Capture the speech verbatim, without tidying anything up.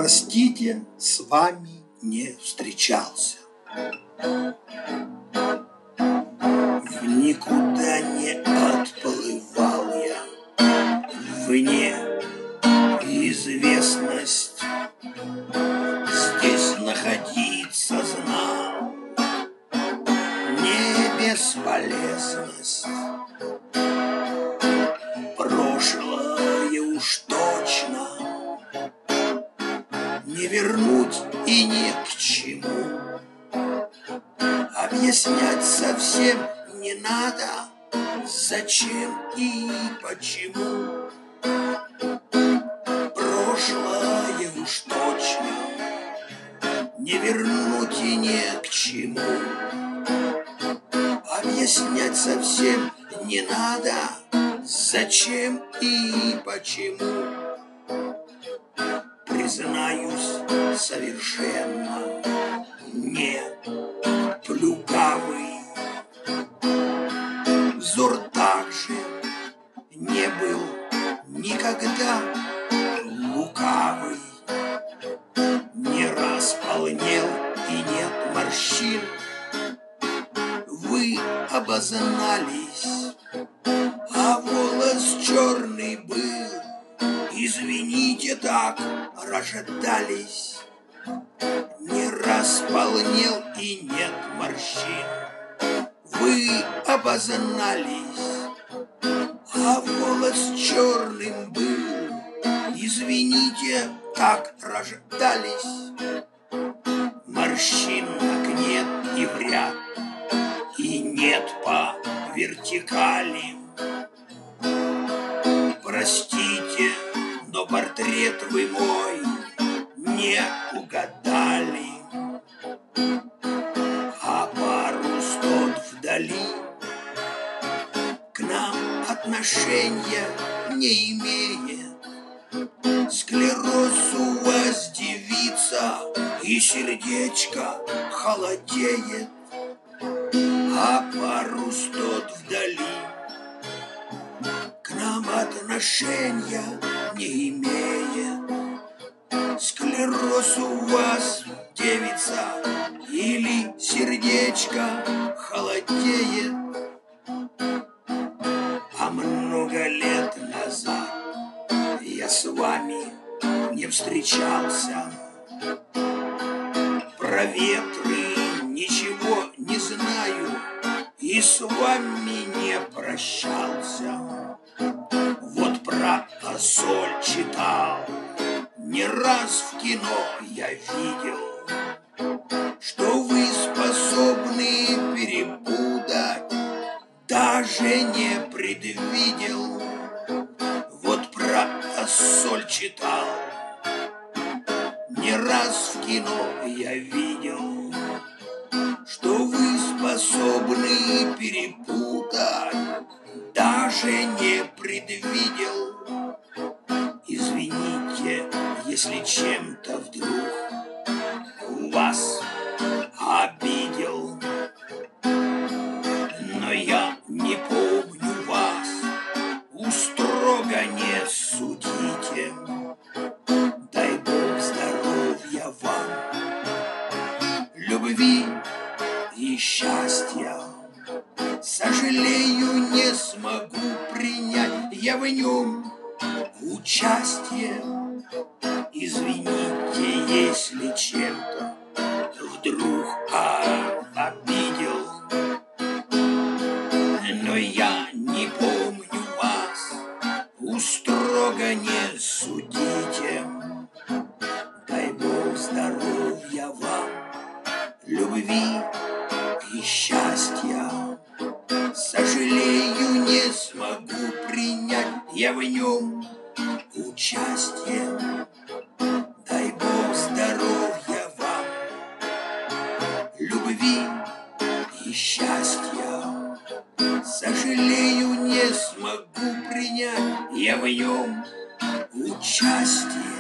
Простите, с вами не встречался. В никуда не отплывал я, вне известность здесь находиться знал, не бесполезность. Прошлое уж точно не вернуть и ни к чему. Объяснять совсем не надо, зачем и почему. Прошлое уж точно не вернуть и ни к чему. Объяснять совсем не надо, зачем и почему. Признаюсь, совершенно не плюгавый. Взор также не был никогда лукавый. Не располнел и нет морщин. Вы обознались, а волос черный был. Извините, так рождались. Не располнел и нет морщин. Вы обознались, а волос черным был. Извините, так рождались. Морщинок нет и в ряд, и нет по вертикали. Простите, но портрет вы мой не угадали. А пару стот вдали к нам отношения не имеет. Склероз у вас, девица, и сердечко холодеет. А пару стот вдали к нам отношения не имеет. Склероз у вас, девица, или сердечко холодеет. А много лет назад я с вами не встречался. Про ветры ничего не знаю и с вами не прощался. Вот про Ассоль читал, не раз в кино я видел, что вы способны перепутать, даже не предвидел. Вот про Ассоль читал, не раз в кино я видел, что вы способны перепутать, даже не предвидел. Извините, если чем-то вдруг вас обидел, но я не помню вас, строго не судите. Дай Бог здоровья вам, любви и счастья. Сожалею, не смогу принять я в нем участие. Извините, если чем-то вдруг обидел, но я не помню вас, строго не судите. Дай Бог здоровья вам, любви и счастья. Сожалею, не смогу принять я в нем участие. Дай Бог здоровья вам, любви и счастья. Сожалею, не смогу принять я в нем участие.